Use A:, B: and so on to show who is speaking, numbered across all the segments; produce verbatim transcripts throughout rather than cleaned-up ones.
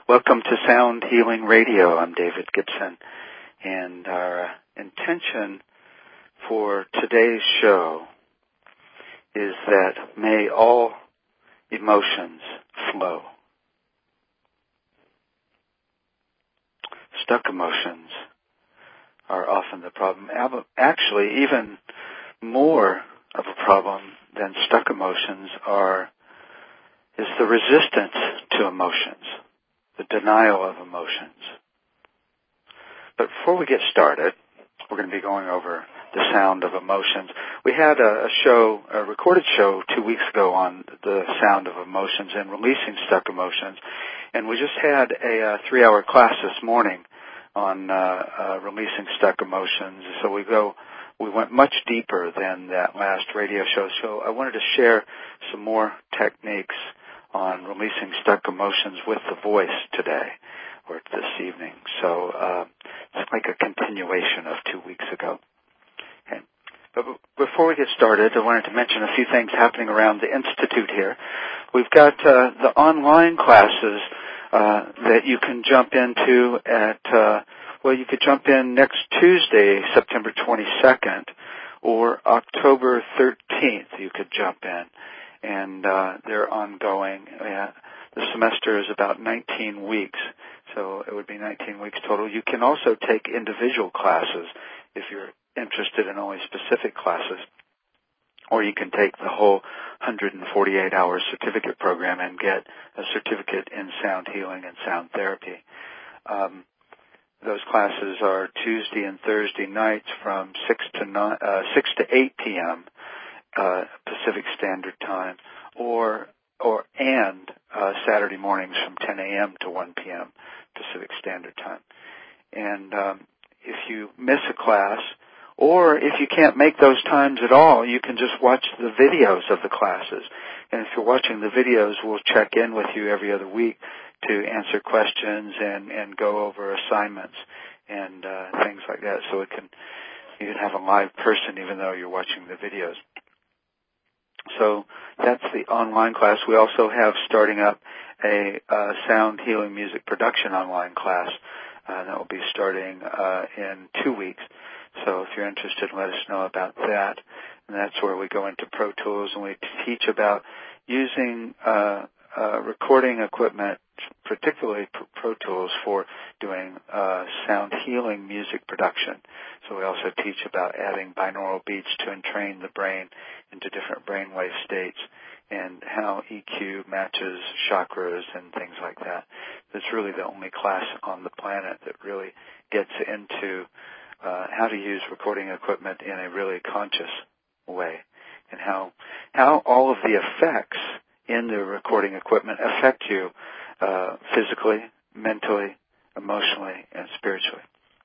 A: Welcome to Sound Healing Radio. I'm David Gibson, and our uh, intention for today's show is that may all emotions flow. Stuck emotions are often the problem. Actually, even more of a problem than stuck emotions are is the resistance to emotions, the denial of emotions. But before we get started, we're going to be going over the sound of emotions. We had a, a show, a recorded show two weeks ago on the sound of emotions and releasing stuck emotions, and we just had a, a three-hour class this morning on uh, uh, releasing stuck emotions. So we go, we went much deeper than that last radio show. So I wanted to share some more techniques on releasing stuck emotions with the voice today or this evening. So uh, it's like a continuation of two weeks ago. Okay. But b- before we get started, I wanted to mention a few things happening around the Institute here. We've got uh, the online classes uh, that you can jump into at, uh, well, you could jump in next Tuesday, September twenty-second, or October thirteenth you could jump in. And uh, they're ongoing. Uh, the semester is about nineteen weeks, so it would be nineteen weeks total. You can also take individual classes if you're interested in only specific classes, or you can take the whole one hundred forty-eight hour certificate program and get a certificate in sound healing and sound therapy. Um, those classes are Tuesday and Thursday nights from six to nine, uh, six to eight p.m. Uh, Pacific Standard Time, or or and uh, Saturday mornings from ten a.m. to one p.m. Pacific Standard Time. And um, if you miss a class, or if you can't make those times at all, you can just watch the videos of the classes. And if you're watching the videos, we'll check in with you every other week to answer questions and, and go over assignments and uh, things like that. So it can you can have a live person even though you're watching the videos. So that's the online class. We also have starting up a uh, sound healing music production online class uh, that will be starting uh, in two weeks. So if you're interested, let us know about that. And that's where we go into Pro Tools and we teach about using uh, uh, recording equipment, particularly Pro Tools, for doing uh, sound healing music production. So we also teach about adding binaural beats to entrain the brain into different brainwave states and how E Q matches chakras and things like that. It's really the only class on the planet that really gets into uh, how to use recording equipment in a really conscious way and how how all of the effects in the recording equipment affect you uh, physically, mentally, emotionally, and spiritually.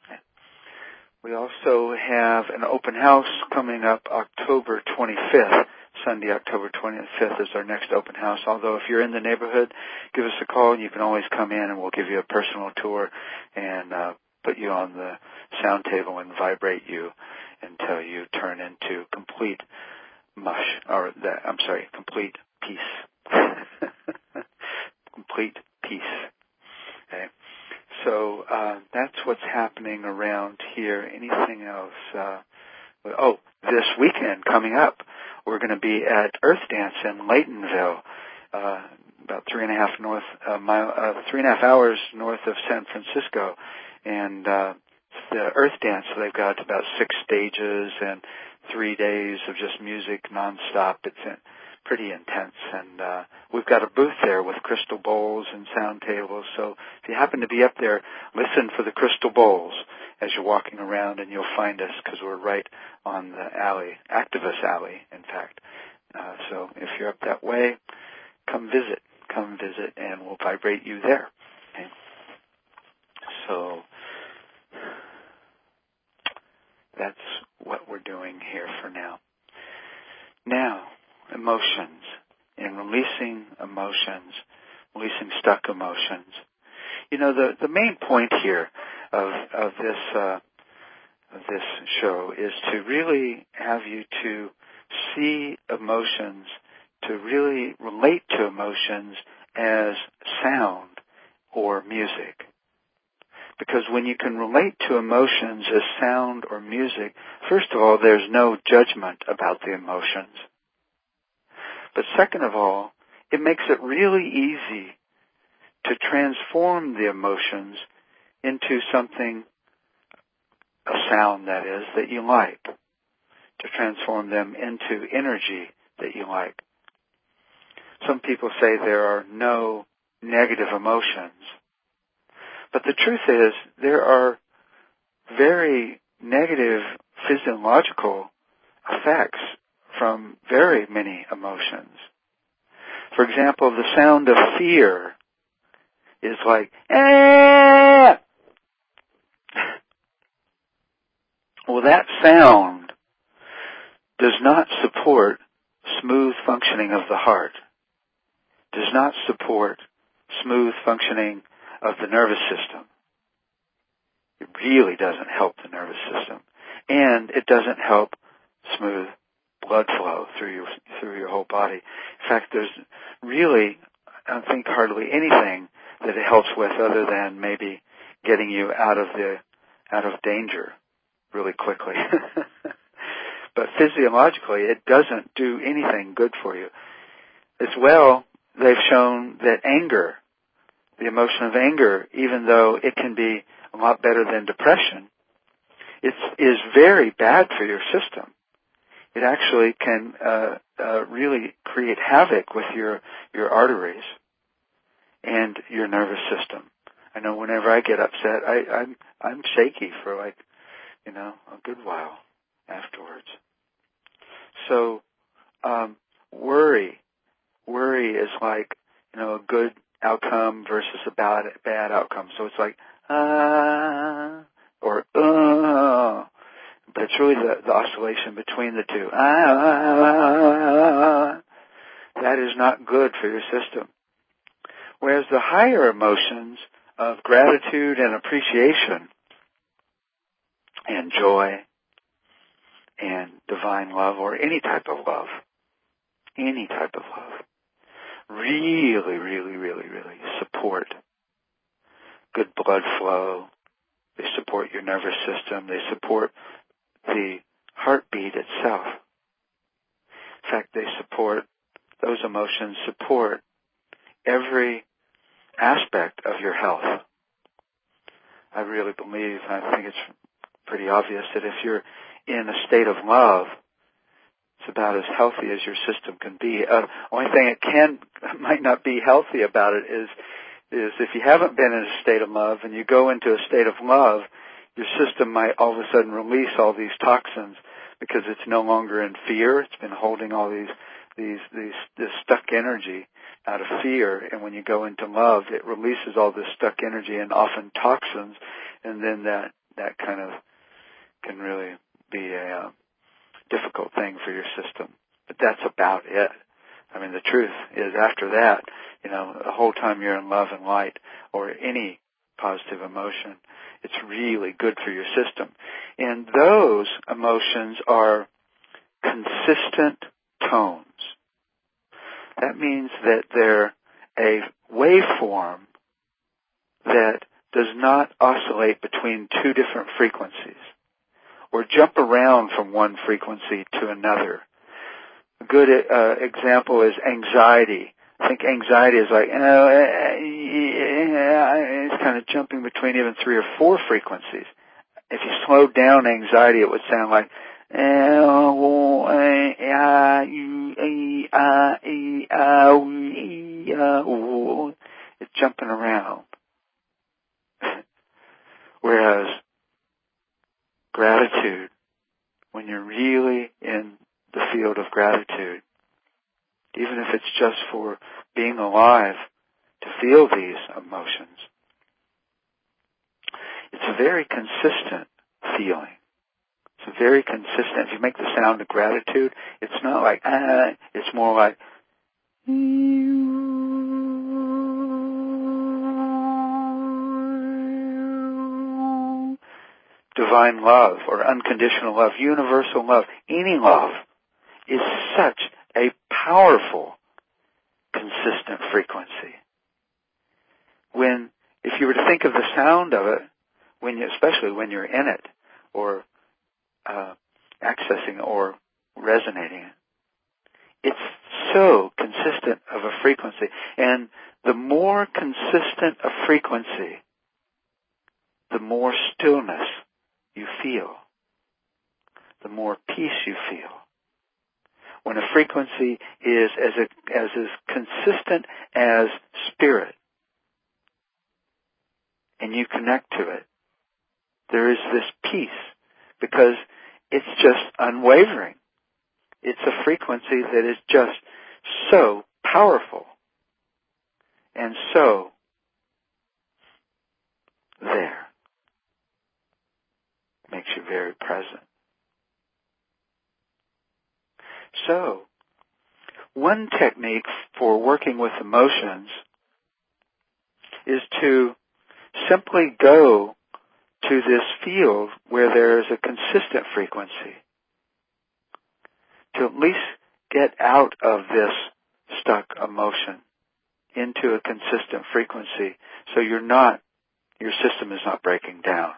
A: We also have an open house coming up October twenty-fifth. Sunday, October twenty-fifth is our next open house. Although if you're in the neighborhood, give us a call and you can always come in and we'll give you a personal tour and uh, put you on the sound table and vibrate you until you turn into complete mush, or the, I'm sorry, complete peace. Complete peace. Okay. So uh, that's what's happening around here. Anything else? Uh, oh, this weekend coming up, we're going to be at Earth Dance in Laytonville, uh, about three and a half north uh, mile, uh, three and a half hours north of San Francisco, and uh, it's the Earth Dance. So they've got about six stages and three days of just music nonstop. It's in, pretty intense, and uh, we've got a booth there with crystal bowls and sound tables. So if you happen to be up there, listen for the crystal bowls as you're walking around, and you'll find us because we're right on the alley, Activist Alley, in fact. Uh, so if you're up that way, come visit, come visit, and we'll vibrate you there. Okay? So that's what we're doing here for now. Now, emotions, and releasing emotions, releasing stuck emotions. You know, the, the main point here of of this uh, of this show is to really have you to see emotions, to really relate to emotions as sound or music. Because when you can relate to emotions as sound or music, first of all, there's no judgment about the emotions. But second of all, it makes it really easy to transform the emotions into something, a sound that is, that you like. To transform them into energy that you like. Some people say there are no negative emotions. But the truth is, there are very negative physiological effects from very many emotions. For example, the sound of fear is like, eh! Well, that sound does not support smooth functioning of the heart, does not support smooth functioning of the nervous system. It really doesn't help the nervous system. And it doesn't help smooth blood flow through your through your whole body. In fact, there's really, I don't think, hardly anything that it helps with other than maybe getting you out of the out of danger really quickly. But physiologically, it doesn't do anything good for you. As well, they've shown that anger, the emotion of anger, even though it can be a lot better than depression, it is very bad for your system. It actually can uh, uh, really create havoc with your, your arteries and your nervous system. I know whenever I get upset, I, I'm I'm shaky for like, you know, a good while afterwards. So, um, worry, worry is like, you know, a good outcome versus a bad bad outcome. So it's like ah or uh, but it's really the, the oscillation between the two. Ah, that is not good for your system. Whereas the higher emotions of gratitude and appreciation and joy and divine love, or any type of love, any type of love, really, really, really, really support good blood flow. They support your nervous system. They support the heartbeat itself. In fact, they support, those emotions support every aspect of your health. I really believe, I think it's pretty obvious, that if you're in a state of love, it's about as healthy as your system can be. Uh, only thing it can, might not be healthy about it is, is if you haven't been in a state of love and you go into a state of love, your system might all of a sudden release all these toxins because it's no longer in fear. It's been holding all these, these, these, this stuck energy out of fear. And when you go into love, it releases all this stuck energy and often toxins. And then that, that kind of can really be a uh, difficult thing for your system. But that's about it. I mean, the truth is after that, you know, the whole time you're in love and light or any positive emotion, it's really good for your system. And those emotions are consistent tones. That means that they're a waveform that does not oscillate between two different frequencies or jump around from one frequency to another. A good uh, example is anxiety. I think anxiety is like, you know, it's kind of jumping between even three or four frequencies. If you slowed down anxiety, it would sound like, it's jumping around. Whereas gratitude, when you're really in the field of gratitude, even if it's just for being alive, to feel these emotions, it's a very consistent feeling. It's a very consistent. If you make the sound of gratitude, it's not like, ah, it's more like, divine love or unconditional love, universal love, any love is such a powerful, consistent frequency. When think of the sound of it, when you, especially when you're in it, or uh, accessing or resonating it. It's so consistent of a frequency. And the more consistent a frequency, the more stillness you feel, the more peace you feel. When a frequency is as, a, as is consistent as spirit, and you connect to it, there is this peace, because it's just unwavering. It's a frequency that is just so powerful and so there. Makes you very present. So, one technique for working with emotions is to simply go to this field where there is a consistent frequency, to at least get out of this stuck emotion into a consistent frequency, so you're not, your system is not breaking down.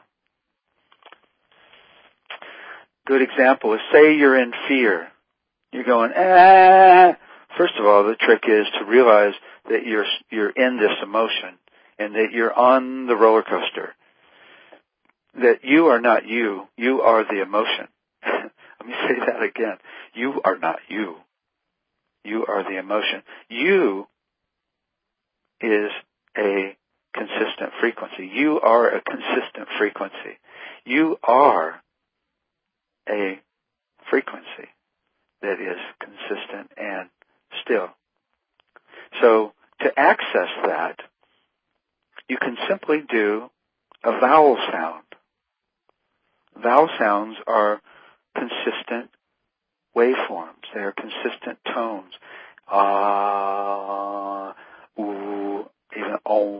A: Good example is, say you're in fear. You're going, ah. First of all, the trick is to realize that you're you're in this emotion and that you're on the roller coaster. That you are not you. You are the emotion. Let me say that again. You are not you. You are the emotion. You is a consistent frequency. You are a consistent frequency. You are a frequency that is consistent and still. So to access that, you can simply do a vowel sound. Vowel sounds are consistent waveforms. They are consistent tones. Ah, ooh, even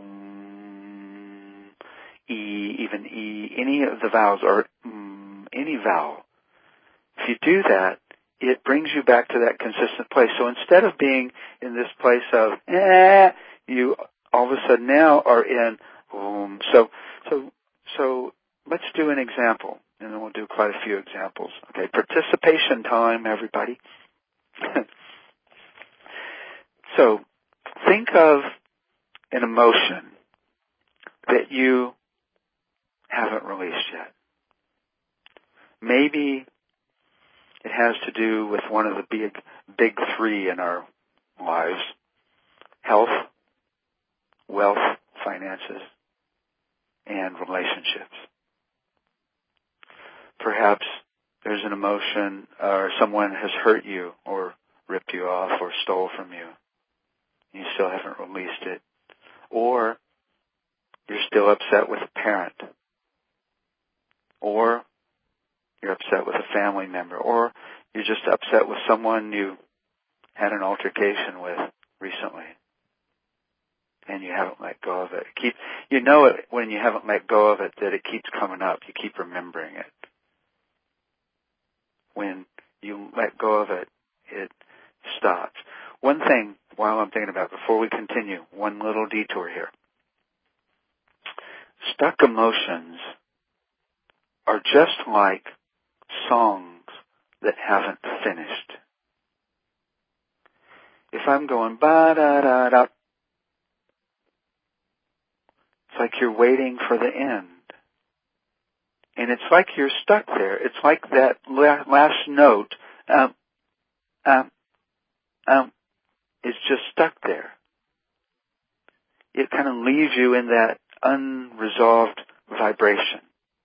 A: om, e, even e, any of the vowels, or mm, any vowel. If you do that, it brings you back to that consistent place. So instead of being in this place of, eh, you all of a sudden now are in, um, so, so, so let's do an example, and then we'll do quite a few examples. Okay, participation time, everybody. So, think of an emotion that you haven't released yet. Maybe it has to do with one of the big, big three in our lives: health, wealth, finances, and relationships. Perhaps there's an emotion, or someone has hurt you, or ripped you off, or stole from you. You still haven't released it. Or you're still upset with a parent. Or you're upset with a family member. Or you're just upset with someone you had an altercation with recently, and you haven't let go of it. Keep, you know it when you haven't let go of it, that it keeps coming up. You keep remembering it. When you let go of it, it stops. One thing, while I'm thinking about it, before we continue, one little detour here. Stuck emotions are just like songs that haven't finished. If I'm going ba-da-da-da, it's like you're waiting for the end. And it's like you're stuck there. It's like that last note, um, um, um, is just stuck there. It kind of leaves you in that unresolved vibration.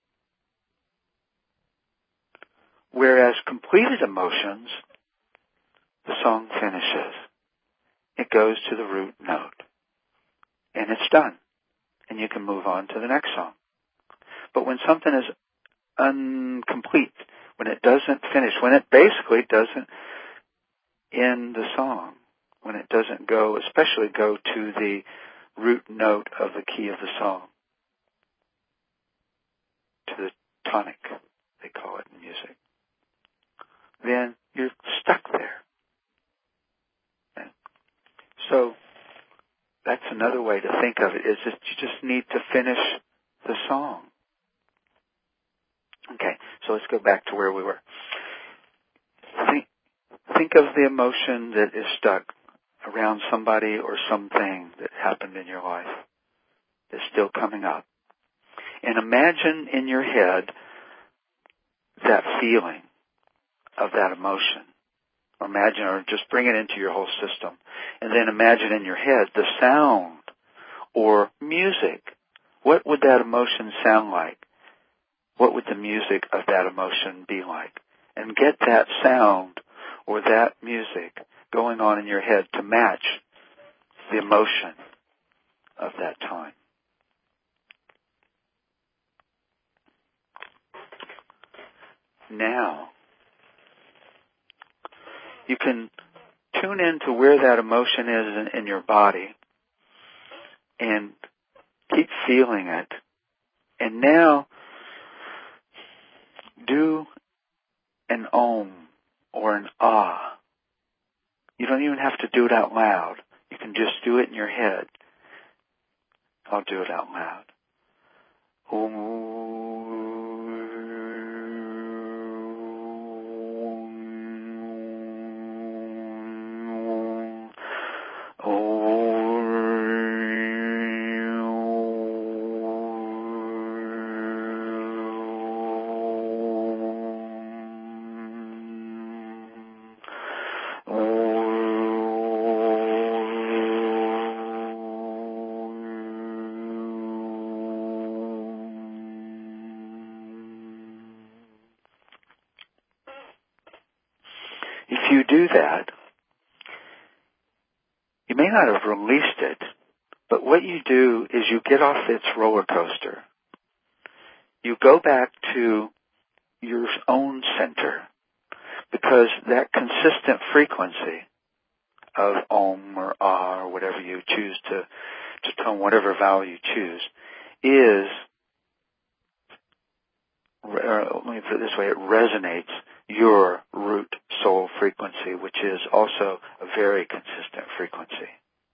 A: Whereas completed emotions, the song finishes. It goes to the root note. And it's done. And you can move on to the next song. But when something is incomplete, when it doesn't finish, when it basically doesn't end the song, when it doesn't go, especially go to the root note of the key of the song, to the tonic, they call it in music, then you're stuck there. Okay? So That's another way to think of it, is that you just need to finish the song. Okay, so let's go back to where we were. Think, think of the emotion that is stuck around somebody or something that happened in your life that's still coming up. And imagine in your head that feeling of that emotion. Or imagine, or just bring it into your whole system. And then imagine in your head the sound or music. What would that emotion sound like? What would the music of that emotion be like? And get that sound or that music going on in your head to match the emotion of that time. Now, you can tune into where that emotion is in, in your body and keep feeling it. And now, do an om or an ah. You don't even have to do it out loud. You can just do it in your head. I'll do it out loud. Om. If you do that, you may not have released it, but what you do is you get off its roller coaster. You go back to your own center, because that consistent frequency of om or ah or whatever you choose to, to tone, whatever vowel you choose, is, or let me put it this way, it resonates your root soul frequency, which is also a very consistent frequency.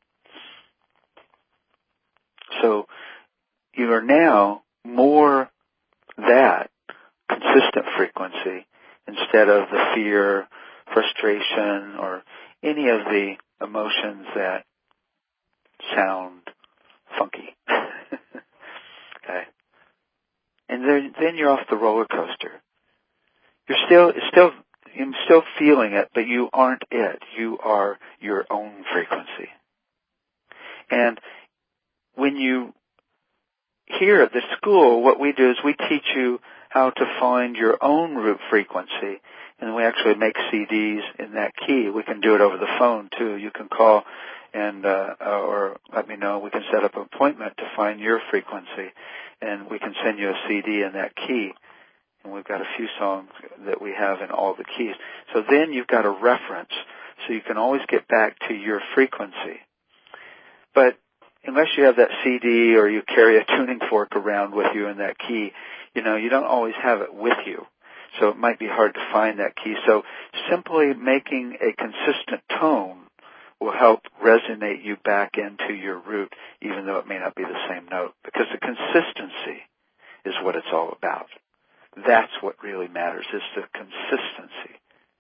A: So you are now more that consistent frequency instead of the fear, frustration, or any of the emotions that sound funky. Okay? And then, then you're off the roller coaster. You're still, it's still, you're still feeling it, but you aren't it. You are your own frequency. And when you here at the school, what we do is we teach you how to find your own root frequency, and we actually make C Ds in that key. We can do it over the phone too. You can call and uh, or let me know. We can set up an appointment to find your frequency, and we can send you a C D in that key. And we've got a few songs that we have in all the keys. So then you've got a reference, so you can always get back to your frequency. But unless you have that C D or you carry a tuning fork around with you in that key, you know, you don't always have it with you. So it might be hard to find that key. So simply making a consistent tone will help resonate you back into your root, even though it may not be the same note. Because the consistency is what it's all about. That's what really matters, is the consistency.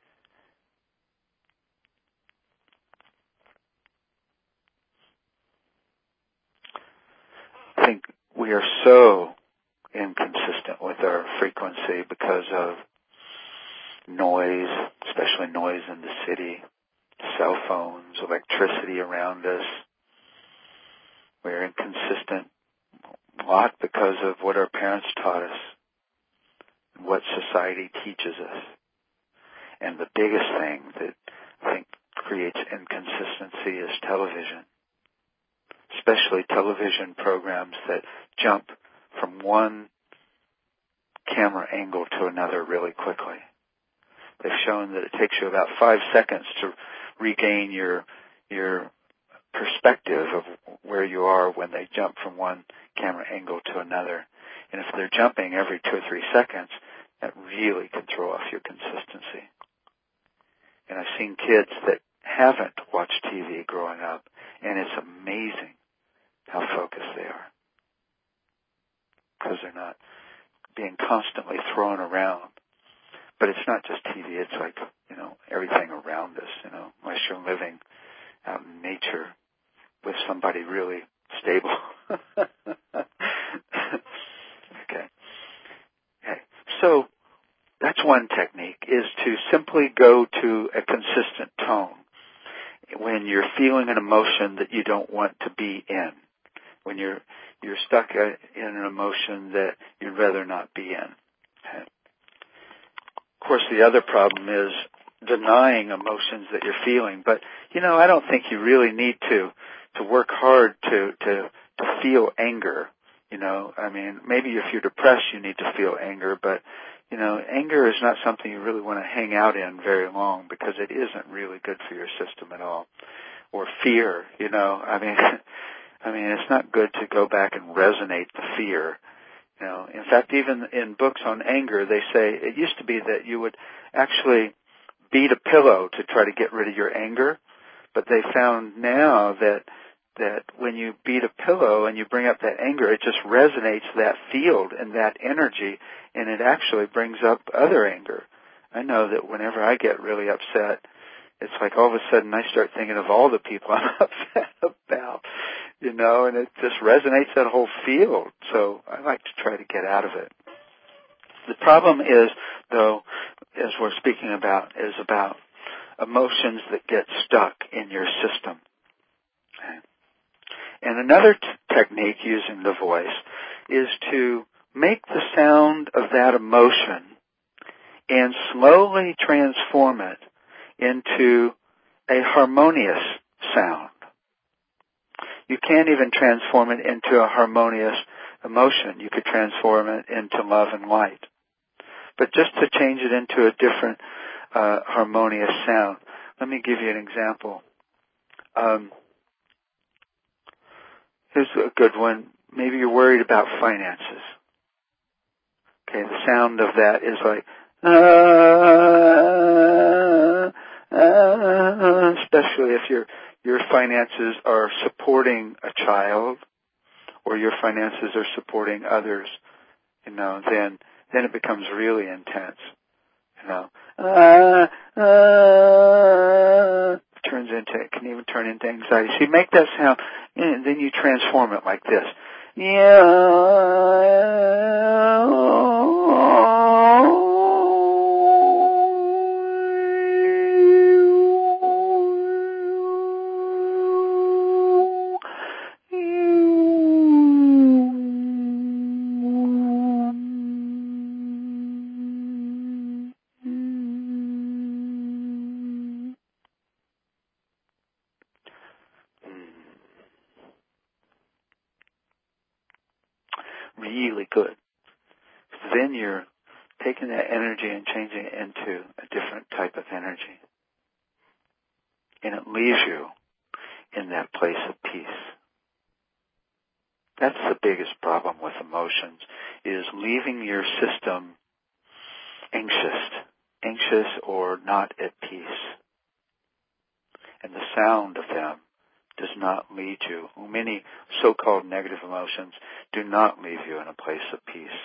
A: I think we are so inconsistent with our frequency because of noise, especially noise in the city, cell phones, electricity around us. We're inconsistent a lot because of what our parents taught us, what society teaches us. And the biggest thing that I think creates inconsistency is television. Especially television programs that jump from one camera angle to another really quickly. They've shown that it takes you about five seconds to regain your your perspective of where you are when they jump from one camera angle to another. And if they're jumping every two or three seconds, that really can throw off your consistency. And I've seen kids that haven't watched T V growing up, and it's amazing how focused they are. Because they're not being constantly thrown around. But it's not just T V, it's like, you know, everything around us, you know, unless you're living out in nature with somebody really stable. okay. Okay. So that's one technique, is to simply go to a consistent tone when you're feeling an emotion that you don't want to be in, when you're you're stuck in an emotion that you'd rather not be in. Okay. Of course, the other problem is denying emotions that you're feeling. But, you know, I don't think you really need to to work hard to, to, to feel anger. You know, I mean, maybe if you're depressed, you need to feel anger. But, you know, anger is not something you really want to hang out in very long because it isn't really good for your system at all. Or fear, you know, I mean, I mean, it's not good to go back and resonate the fear. You know, in fact, even in books on anger, they say it used to be that you would actually beat a pillow to try to get rid of your anger, but they found now that that when you beat a pillow and you bring up that anger, it just resonates that field and that energy, and it actually brings up other anger. I know that whenever I get really upset, it's like all of a sudden I start thinking of all the people I'm upset about, you know, and it just resonates that whole field. So I like to try to get out of it. The problem is, though, as we're speaking about, is about emotions that get stuck in your system. Okay. And another t- technique using the voice is to make the sound of that emotion and slowly transform it into a harmonious sound. You can't even transform it into a harmonious emotion. You could transform it into love and light. But just to change it into a different uh, harmonious sound. Let me give you an example. Um, here's a good one. Maybe you're worried about finances. Okay, the sound of that is like, uh, uh, especially if your your finances are supporting a child or your finances are supporting others, you know, then then it becomes really intense, you know. Uh, uh, turns into, it can even turn into anxiety. So you make that sound, and then you transform it like this. Yeah. Really good. Then you're taking that energy and changing it into a different type of energy. And it leaves you in that place of peace. That's the biggest problem with emotions, is leaving your system anxious, anxious or not at peace. And the sound of them does not lead you. Many so-called negative emotions do not leave you in a place of peace.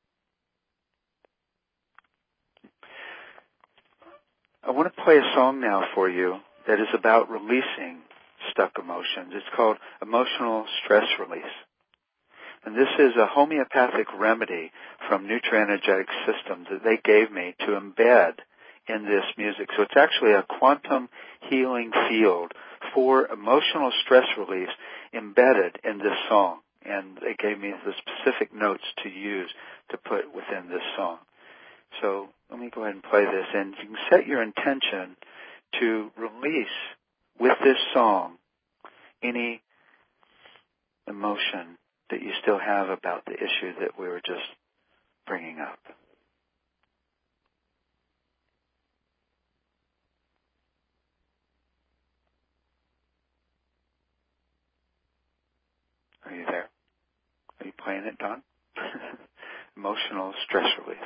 A: I want to play a song now for you that is about releasing stuck emotions. It's called Emotional Stress Release. And this is a homeopathic remedy from Nutra-Energetic Systems that they gave me to embed in this music. So it's actually a quantum healing field for emotional stress release embedded in this song. And they gave me the specific notes to use to put within this song. So let me go ahead and play this. And you can set your intention to release with this song any emotion that you still have about the issue that we were just bringing up. Are you there? Are you playing it, Don? Emotional stress relief.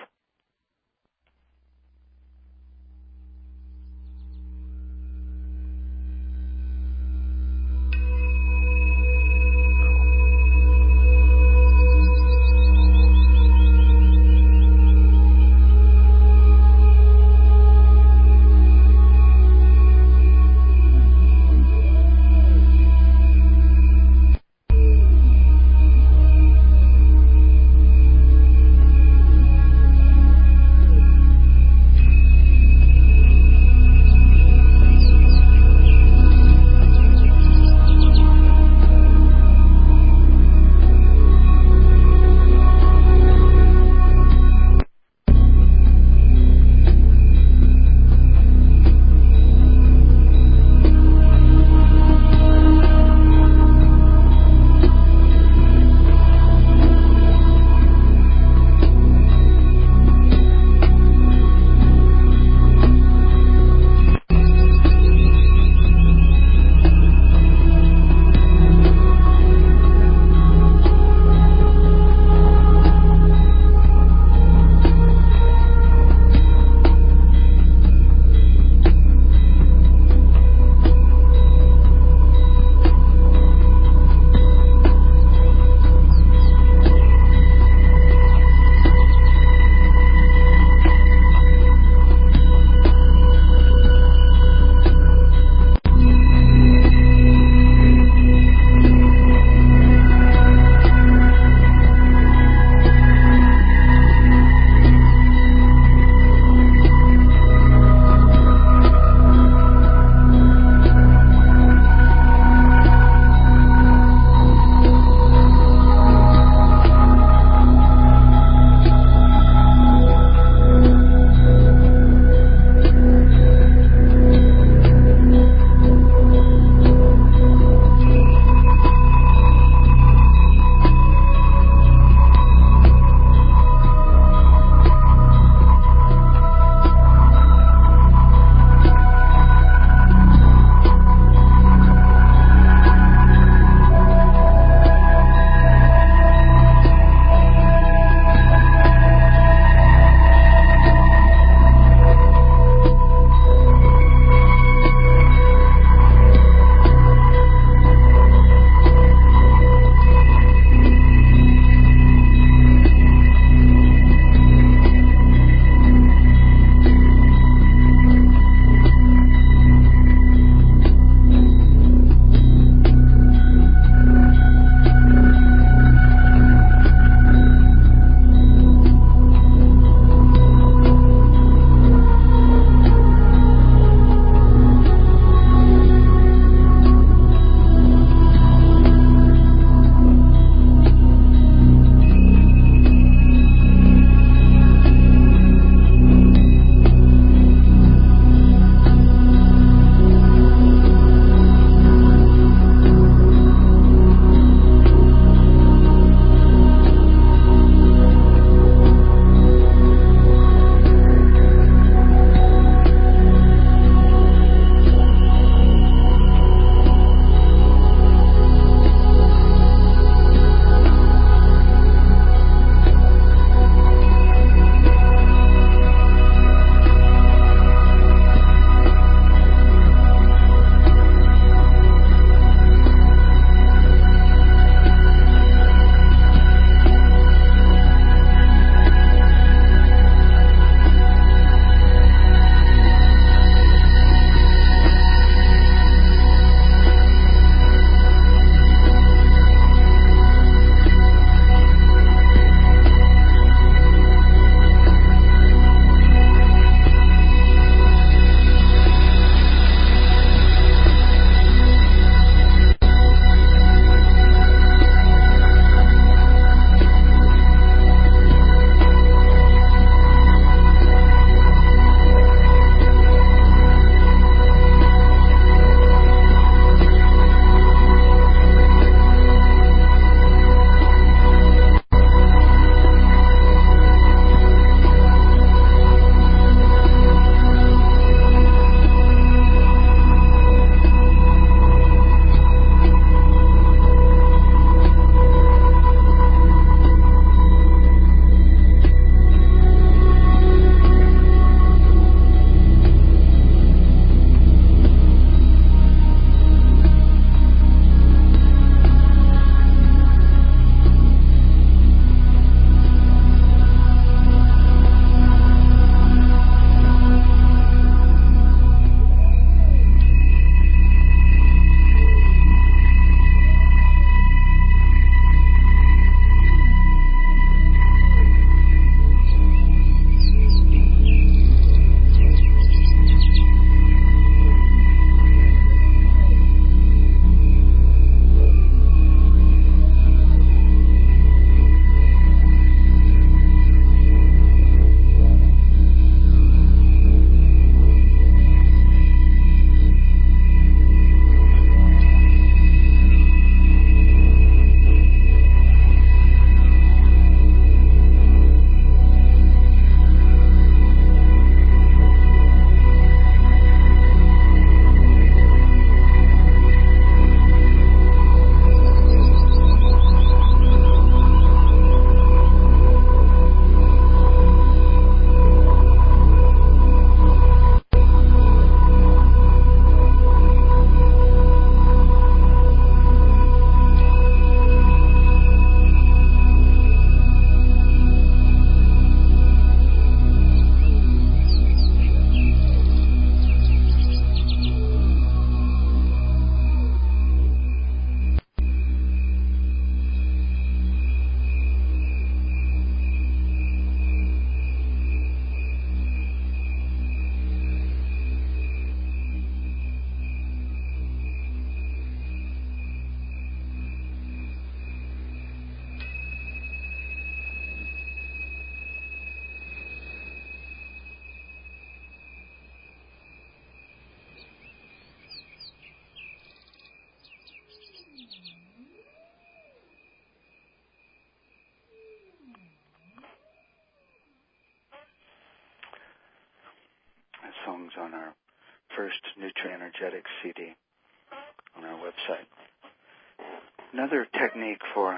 A: songs on our first Nutri-Energetics C D on our website. Another technique for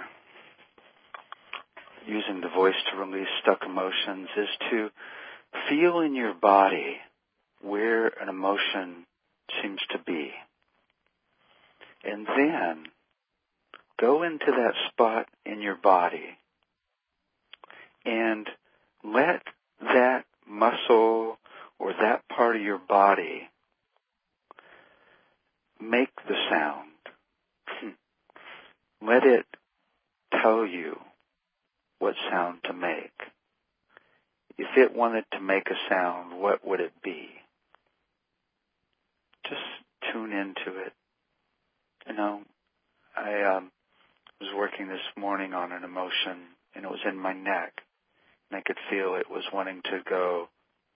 A: using the voice to release stuck emotions is to feel in your body where an emotion seems to be. And then go into that spot in your body and let that muscle or that part of your body make the sound. Let it tell you what sound to make. If it wanted to make a sound, what would it be? Just tune into it. You know, I um, was working this morning on an emotion, and it was in my neck, and I could feel it was wanting to go,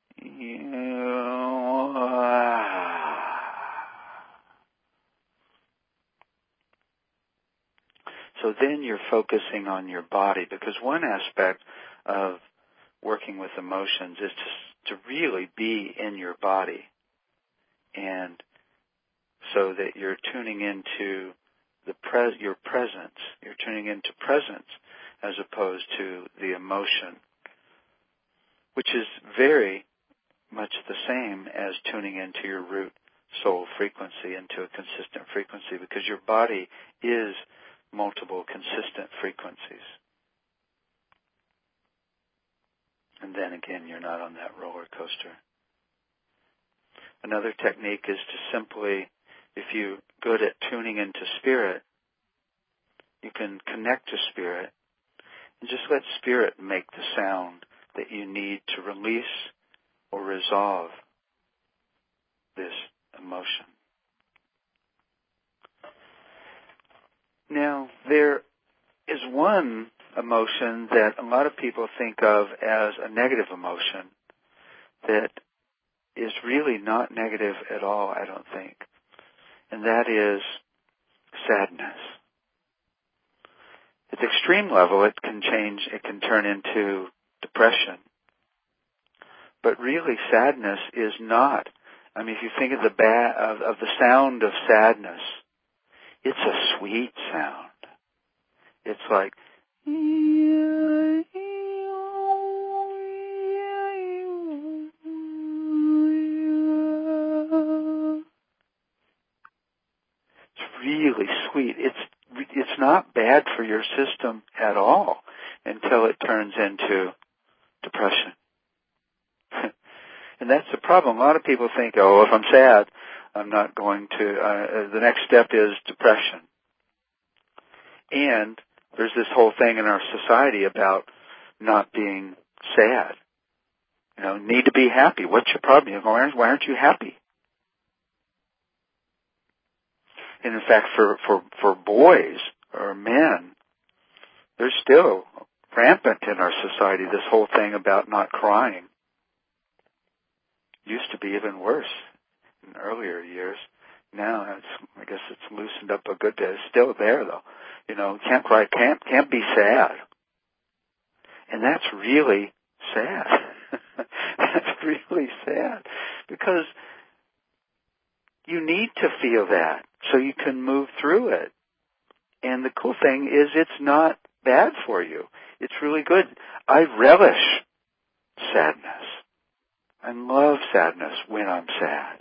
A: so then you're focusing on your body, because one aspect of working with emotions is to, to really be in your body, and so that you're tuning into the pres- your presence. You're tuning into presence as opposed to the emotion, which is very much the same as tuning into your root soul frequency, into a consistent frequency, because your body is multiple consistent frequencies. And then again, you're not on that roller coaster. Another technique is to simply, if you're good at tuning into spirit, you can connect to spirit and just let spirit make the sound that you need to release or resolve this emotion. Now, there is one emotion that a lot of people think of as a negative emotion that is really not negative at all, I don't think. And that is sadness. At the extreme level, it can change, it can turn into depression. But really, sadness is not. I mean, if you think of the ba- of, of the sound of sadness, it's a sweet sound. It's like, it's really sweet. It's it's not bad for your system at all until it turns into depression. And that's the problem. A lot of people think, oh, if I'm sad, I'm not going to, uh, the next step is depression. And there's this whole thing in our society about not being sad. You know, need to be happy. What's your problem? You go, why aren't, why aren't you happy? And in fact, for, for, for boys or men, there's still rampant in our society this whole thing about not crying. Used to be even worse in earlier years. Now, it's, I guess it's loosened up a good bit. It's still there, though. You know, can't cry, can't can't be sad, and that's really sad. That's really sad because you need to feel that so you can move through it. And the cool thing is, it's not bad for you. It's really good. I relish sadness. I love sadness when I'm sad.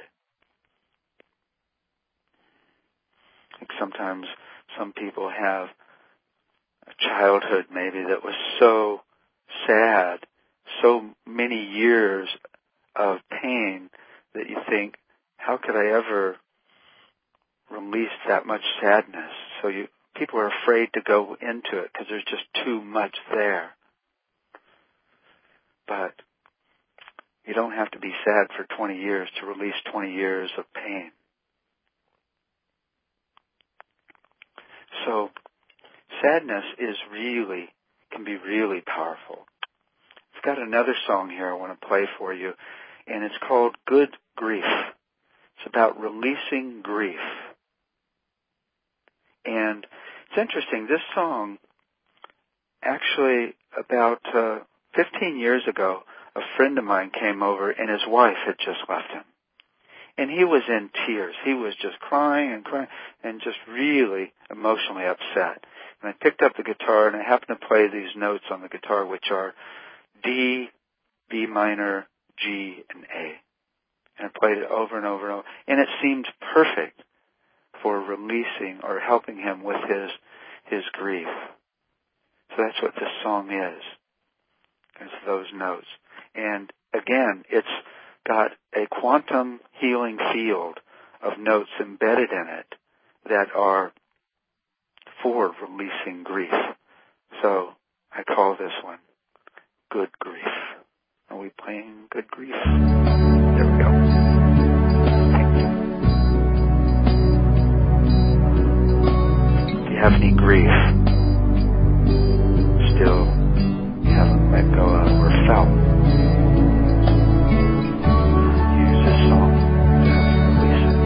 A: I think sometimes some people have a childhood maybe that was so sad, so many years of pain that you think, how could I ever release that much sadness? So you, people are afraid to go into it because there's just too much there. But you don't have to be sad for twenty years to release twenty years of pain. So sadness is really, can be really powerful. I've got another song here I want to play for you, and it's called Good Grief. It's about releasing grief. And it's interesting, this song, actually about uh, fifteen years ago, a friend of mine came over and his wife had just left him. And he was in tears. He was just crying and crying and just really emotionally upset. And I picked up the guitar and I happened to play these notes on the guitar, which are D, B minor, G, and A. And I played it over and over and over. And it seemed perfect for releasing or helping him with his his grief. So that's what this song is. It's those notes. And again, it's got a quantum healing field of notes embedded in it that are for releasing grief. So I call this one Good Grief. Are we playing Good Grief? There we go. Thank you. If you have any grief, still you haven't let go of or felt, use this song to help you release it.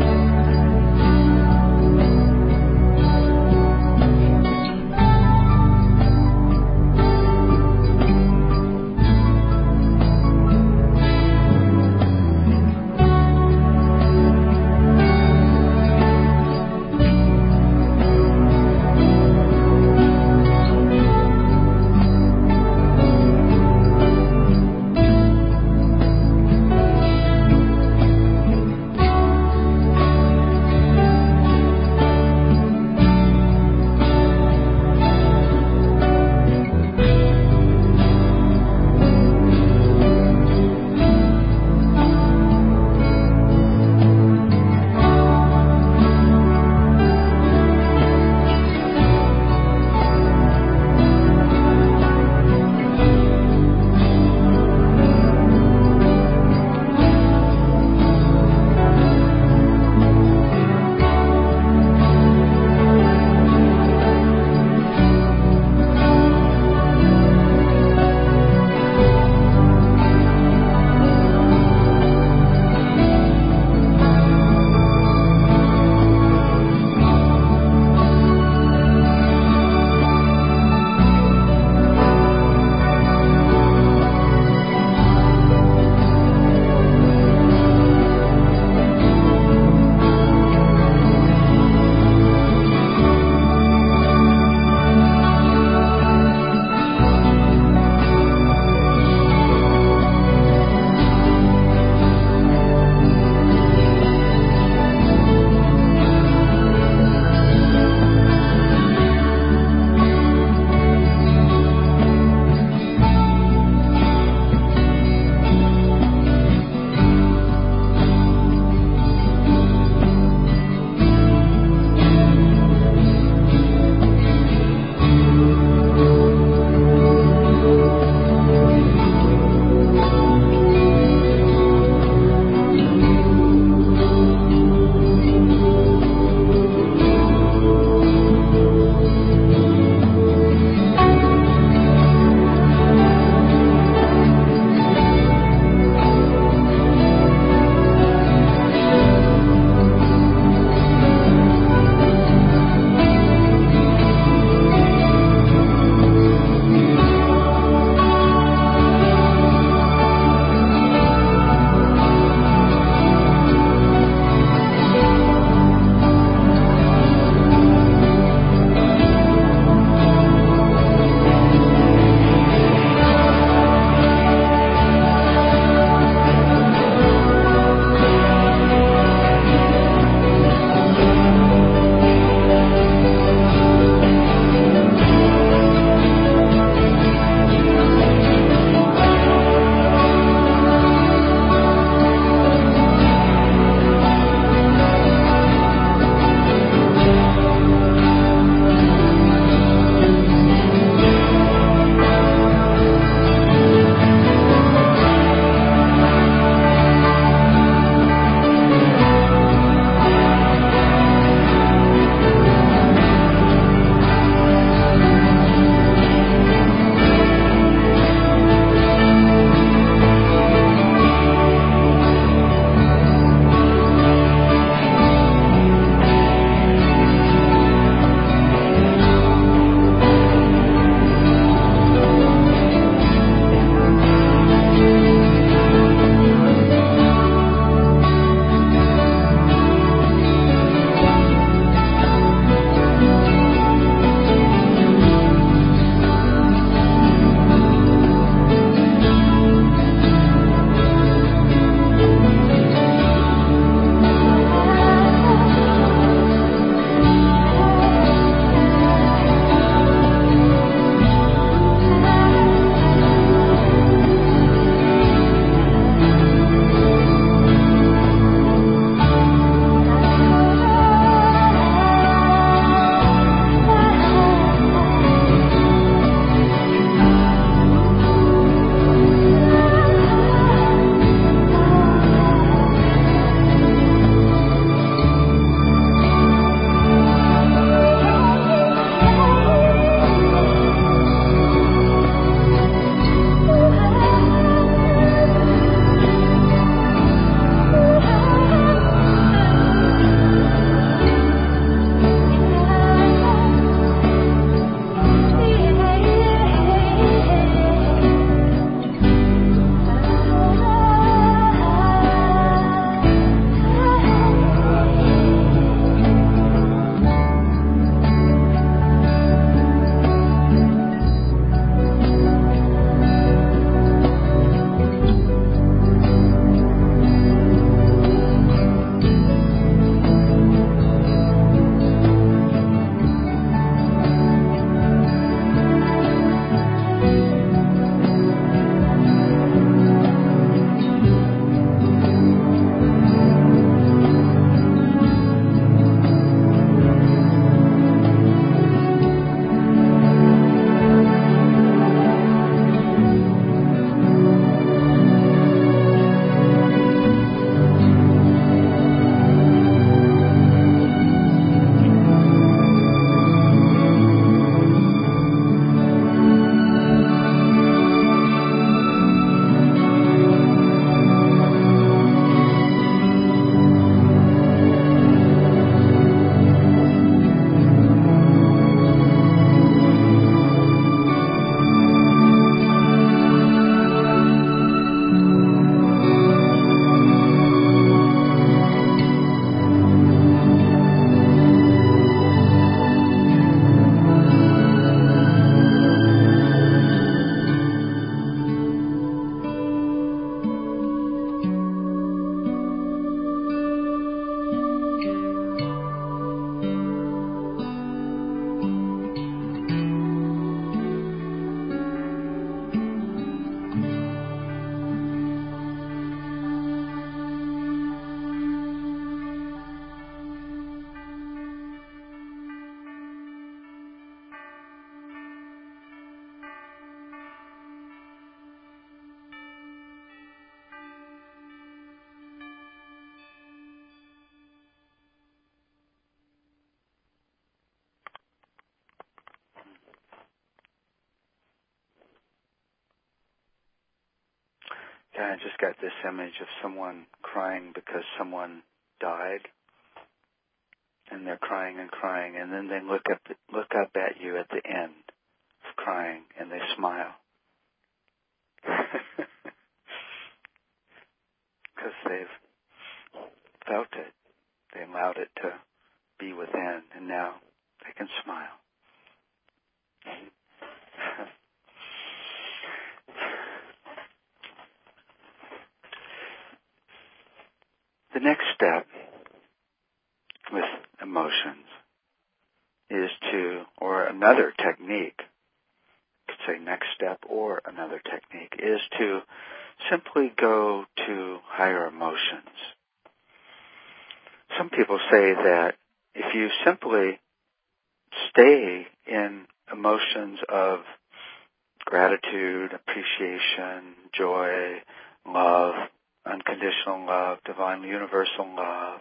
A: I just got this image of someone crying because someone died, and they're crying and crying, and then they look up look up at you at the end of crying, and they smile. Because they've felt it. They allowed it to be within, and now they can smile. The next step with emotions is to, or another technique, you could say next step or another technique, is to simply go to higher emotions. Some people say that if you simply stay in emotions of gratitude, appreciation, joy, love, unconditional love, divine universal love,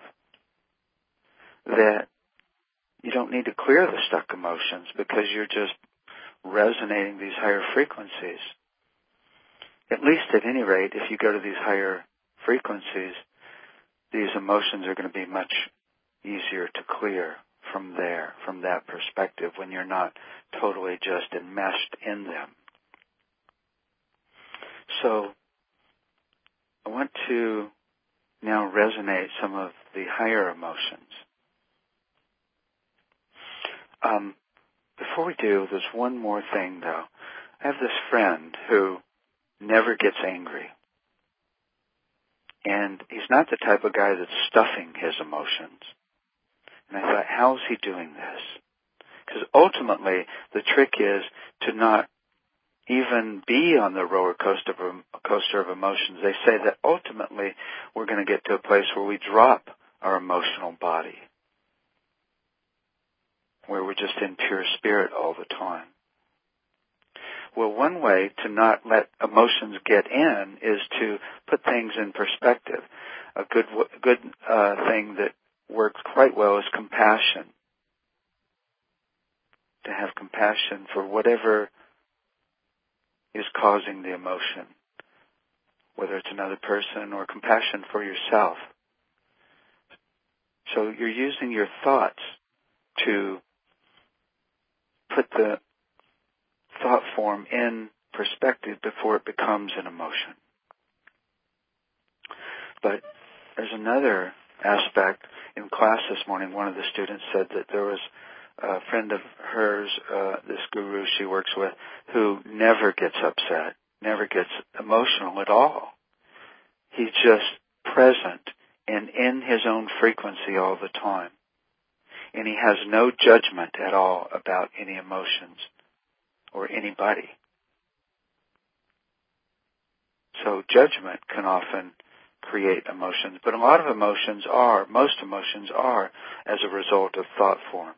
A: that you don't need to clear the stuck emotions because you're just resonating these higher frequencies. At least at any rate, if you go to these higher frequencies, these emotions are going to be much easier to clear from there, from that perspective, when you're not totally just enmeshed in them. So I want to now resonate some of the higher emotions. Um, before we do, there's one more thing, though. I have this friend who never gets angry. And he's not the type of guy that's stuffing his emotions. And I thought, how is he doing this? Because ultimately, the trick is to not even be on the roller coaster of, coaster of emotions. They say that ultimately we're going to get to a place where we drop our emotional body, where we're just in pure spirit all the time. Well, one way to not let emotions get in is to put things in perspective. A good good uh, thing that works quite well is compassion. To have compassion for whatever is causing the emotion, whether it's another person or compassion for yourself. So you're using your thoughts to put the thought form in perspective before it becomes an emotion. But there's another aspect. In class this morning, one of the students said that there was a friend of hers, uh, this guru she works with, who never gets upset, never gets emotional at all. He's just present and in his own frequency all the time. And he has no judgment at all about any emotions or anybody. So judgment can often create emotions, but a lot of emotions are, most emotions are, as a result of thought forms.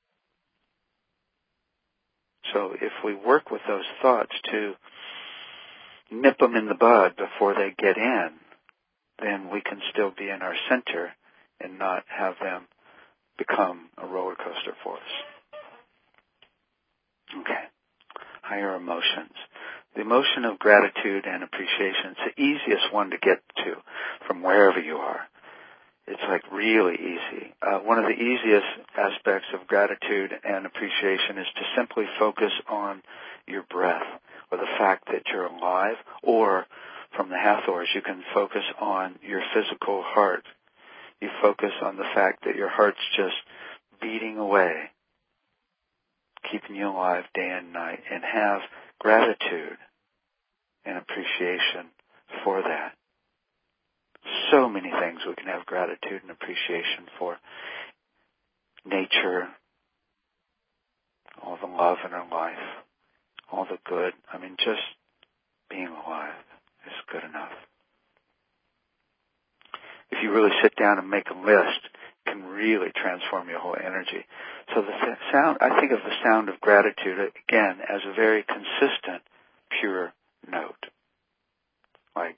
A: So if we work with those thoughts to nip them in the bud before they get in, then we can still be in our center and not have them become a roller coaster for us. Okay. Higher emotions. The emotion of gratitude and appreciation is the easiest one to get to from wherever you are. It's like really easy. Uh, one of the easiest aspects of gratitude and appreciation is to simply focus on your breath, or the fact that you're alive, or from the Hathors, you can focus on your physical heart. You focus on the fact that your heart's just beating away, keeping you alive day and night, and have gratitude and appreciation for that. So many things we can have gratitude and appreciation for. Nature, all the love in our life, all the good. I mean, just being alive is good enough. If you really sit down and make a list, it can really transform your whole energy. So the sound, I think of the sound of gratitude, again, as a very consistent, pure note. Like,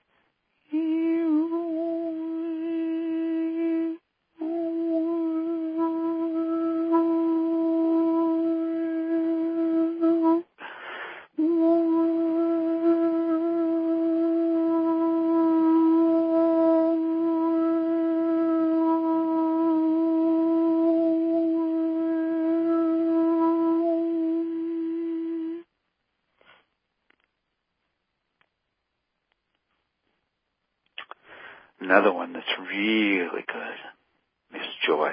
A: Another one that's really good is joy.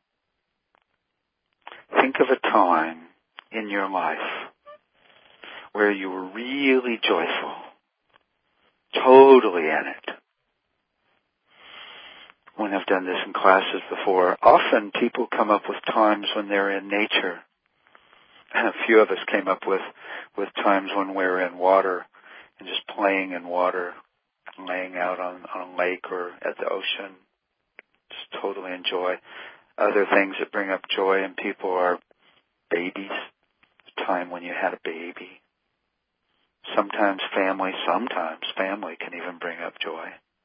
A: Think of a time in your life where you were really joyful, totally in it. When I've done this in classes before, often people come up with times when they're in nature. And a few of us came up with, with times when we're in water and just playing in water, laying out on, on a lake or at the ocean. Just totally enjoy. Other things that bring up joy in people are babies, a time when you had a baby. Sometimes family, sometimes family can even bring up joy.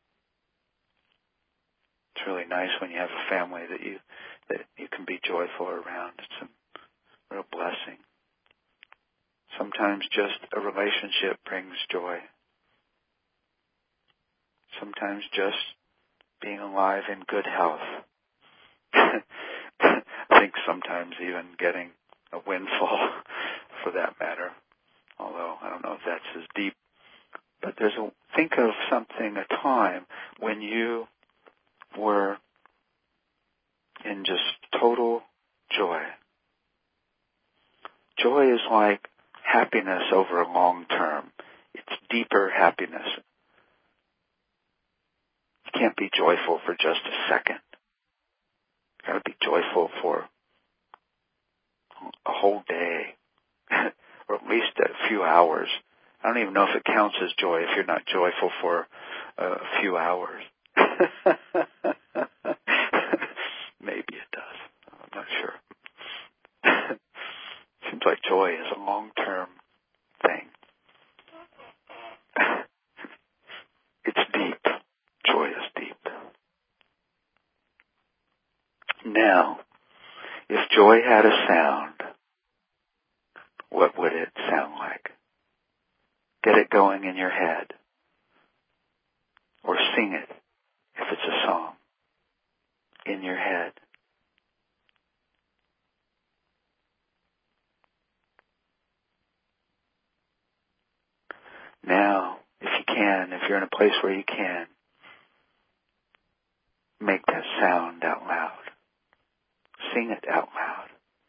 A: It's really nice when you have a family that you that you can be joyful around. It's a real blessing. Sometimes just a relationship brings joy. Sometimes just being alive in good health. I think sometimes even getting a windfall, for that matter. Although I don't know if that's as deep. But there's a think of something, a time when you were in just total joy. Joy is like happiness over a long term. It's deeper happiness. You can't be joyful for just a second. You gotta be joyful for a whole day, or at least a few hours. I don't even know if it counts as joy if you're not joyful for a few hours. Maybe it does. I'm not sure. Seems like joy is a long-term thing. It's deep. Joy is deep. Now, if joy had a sound, what would it sound like? Get it going in your head. Or sing it, if it's a song, in your head. Now, if you can, if you're in a place where you can, make that sound out loud. Sing it out loud.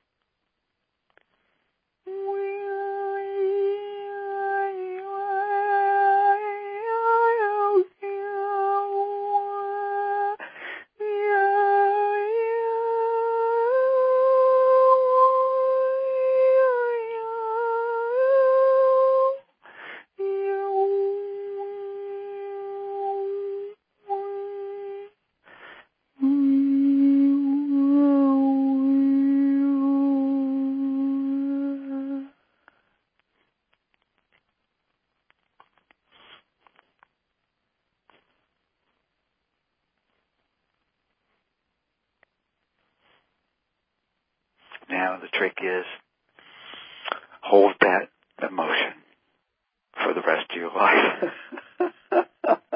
A: Now the trick is hold that emotion for the rest of your life.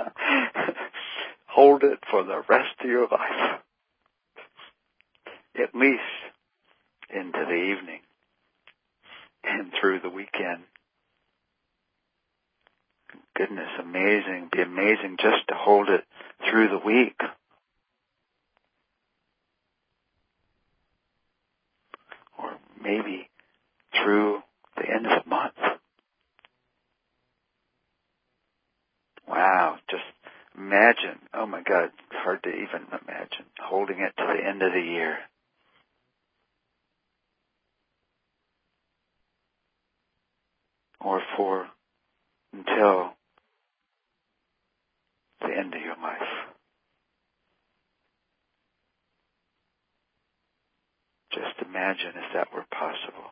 A: Hold it for the rest of your life. At least into the evening and through the weekend. Goodness, amazing. It'd be amazing just to hold it through the week. Or maybe through the end of the month. Wow, just imagine. Oh my God, it's hard to even imagine holding it to the end of the year. Or for until the end of your life. Just imagine if that were possible.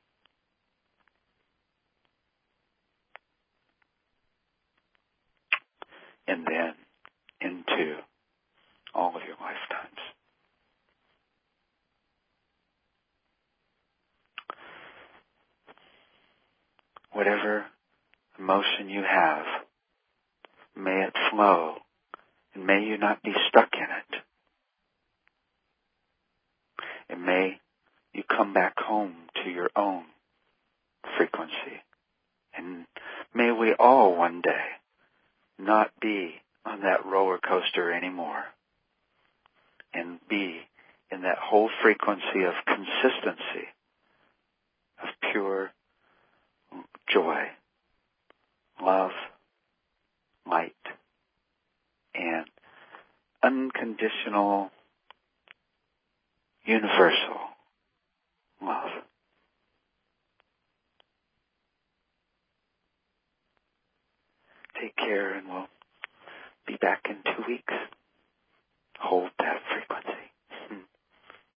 A: And then into all of your lifetimes. Whatever emotion you have, may it flow, and may you not be stuck in it. And may you come back home to your own frequency. And may we all one day not be on that roller coaster anymore, and be in that whole frequency of consistency, of pure joy, love, light, and unconditional, universal love. Take care, and we'll be back in two weeks. Hold that frequency.